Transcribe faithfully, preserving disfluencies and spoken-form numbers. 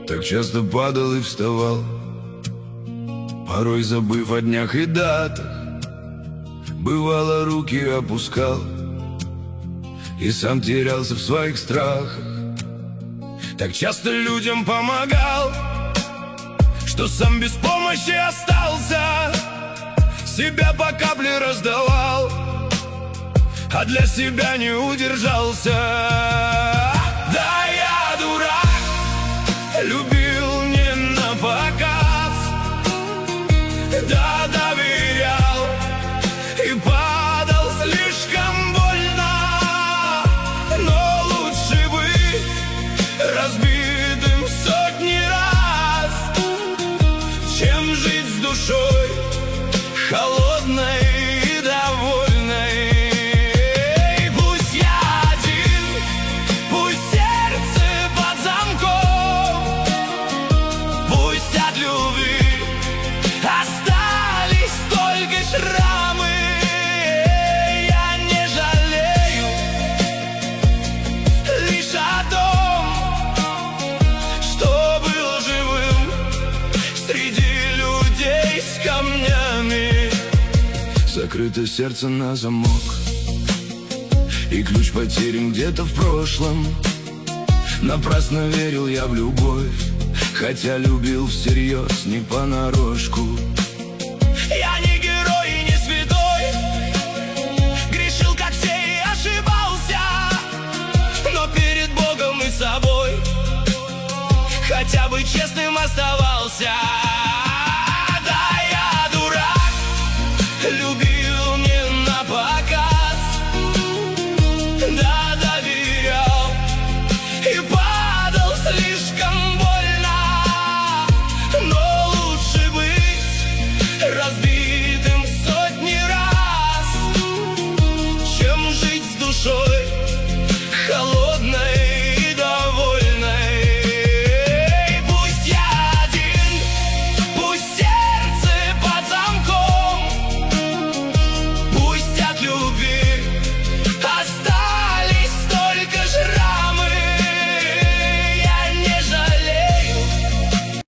Так часто падал и вставал, порой забыв о днях и датах. Бывало, руки опускал и сам терялся в своих страхах. Так часто людям помогал, что сам без помощи остался. Себя по капле раздавал, а для себя не удержался. Да, я дурак, любил не напоказ. Да, доверял и падал слишком больно. Но лучше быть разбитым сотни раз, чем жить с душой холодной и довольной. Пусть я один, пусть сердце под замком, пусть от любви остались только шрамы. Я не жалею лишь о том, что был живым среди людей с камнями. Закрыто сердце на замок, и ключ потерян где-то в прошлом. Напрасно верил я в любовь, хотя любил всерьез, не понарошку. Я не герой и не святой, грешил как все и ошибался, но перед Богом и собой хотя бы честным оставался.